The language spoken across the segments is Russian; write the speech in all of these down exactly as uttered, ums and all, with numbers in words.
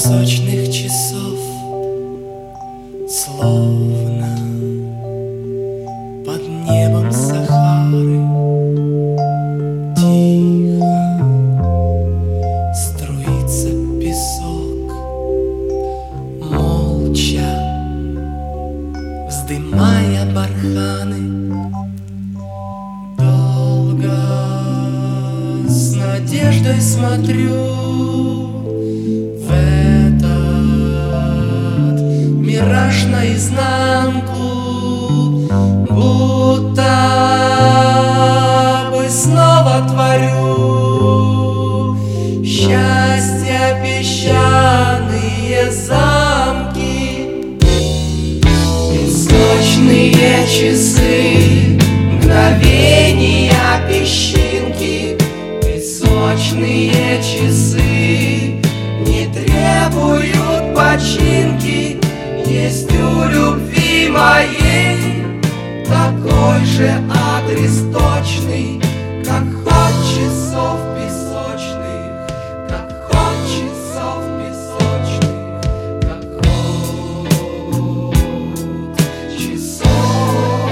песочных часов, словно под небом Сахары, тихо струится песок, молча вздымая барханы. Долго с надеждой смотрю в этот мираж наизнанку, будто бы снова творю счастья песчаные замки. Песочные часы, мгновения песчинки. Песочные часы не требуют починки. Есть у любви моей такой же адрес точный, как ход часов песочных, как ход часов песочных, как ход часов.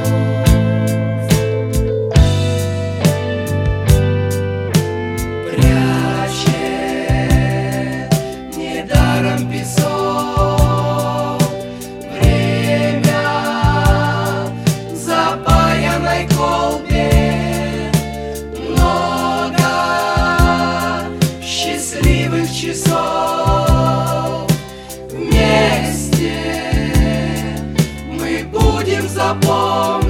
Прячет недаром песок время в запаянной колбе. Много счастливых часов вместе мы будем запомнить.